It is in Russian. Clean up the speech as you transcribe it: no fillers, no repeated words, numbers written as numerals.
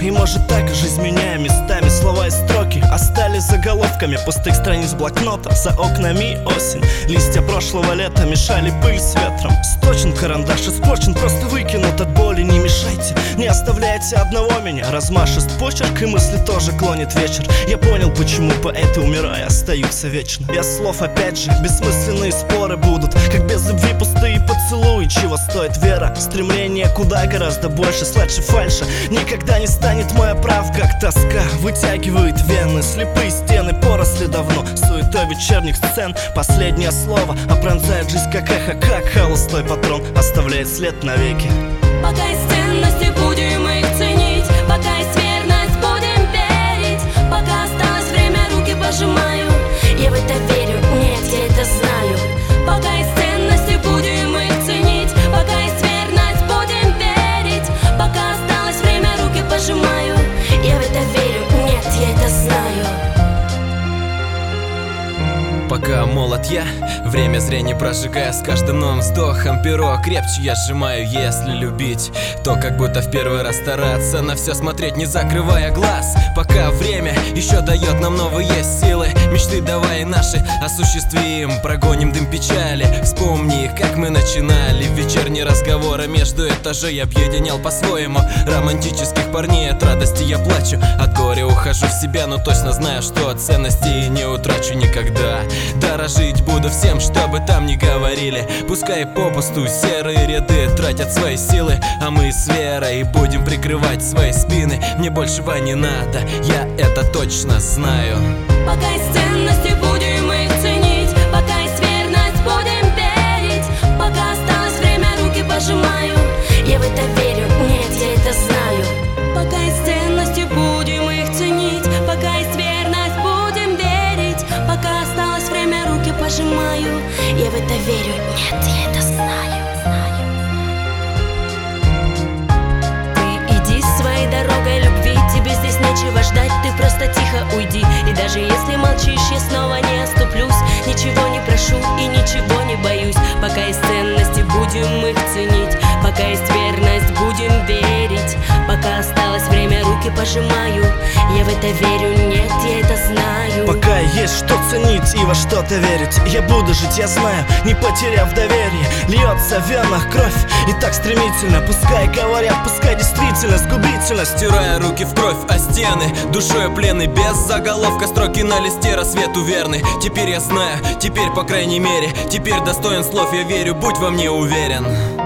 И может так жизнь меняя местами слова и строки остались заголовками пустых страниц блокнота. За окнами осень, листья прошлого лета мешали пыль с ветром. Сточен карандаш, испорчен, просто выкинут от боли. Не мешайте, не оставляйте одного меня. Размашист почерк и мысли тоже клонит вечер. Я понял, почему поэты, умирая, остаются вечно. Без слов опять же бессмысленные споры будут, как без любви пустые поцелуи. Чего стоит вера, стремление куда гораздо больше. Сладше фальша никогда не станет моя правда. Как тоска вытягивает вены, слепые стены поросли давно суетой вечерних сцен. Последнее слово, а пронзает жизнь как эхо, как холостой патрон оставляет след навеки. Пока есть ценности, будем их ценить. Пока есть верность, будем верить. Пока осталось время, руки пожимаю. Я в это верю, нет, я это знаю. Пока есть ценности, будем их ценить. Пока есть верность, будем верить. Пока осталось время, руки пожимаю. Я в это верю, нет, я это знаю. Пока молод я, время зрение прожигая. С каждым новым вздохом перо крепче я сжимаю. Если любить, то как будто в первый раз стараться, на все смотреть, не закрывая глаз. Пока время еще дает нам новые силы, мечты давай наши осуществим. Прогоним дым печали, вспомни, как мы начинали. Вечерние разговоры между этажей объединял по-своему. Романтических парней от радости я плачу, от горя ухожу в себя, но точно знаю, что ценностей не утрачу никогда. Дорожить буду всем, что бы там ни говорили. Пускай попусту серые ряды тратят свои силы, а мы с верой будем прикрывать свои спины. Мне большего не надо, я это точно знаю. Пока есть ценности, будем их ценить. Пока есть верность, будем верить. Пока осталось время, руки пожимаю. Я в это верю, нет, я это знаю. Пока есть ценности, будем их ценить. Пока есть верность, будем верить. Пока осталось время, руки пожимаю. Я в это верю, нет, я это знаю. Ты иди своей дорогой любви, тебе здесь нечего ждать, ты просто тихо уйди. И даже если молчишь, я снова не оступлюсь. Ничего не прошу и ничего не боюсь. Пока есть ценности, будем их ценить. Пока есть верность, будем верить. Пока осталось время, руки пожимаю. Я в это верю, нет, я это знаю. Пока есть что ценить и во что-то верить, я буду жить, я знаю, не потеряв доверие. Льется в венах кровь и так стремительно. Пускай говорят, пускай действительность губительно. Стирая руки в кровь о стены, душой пленный, без заголовка, строки на листе рассвету верны. Теперь я знаю, теперь по крайней мере, теперь достоин слов, я верю, будь во мне уверен.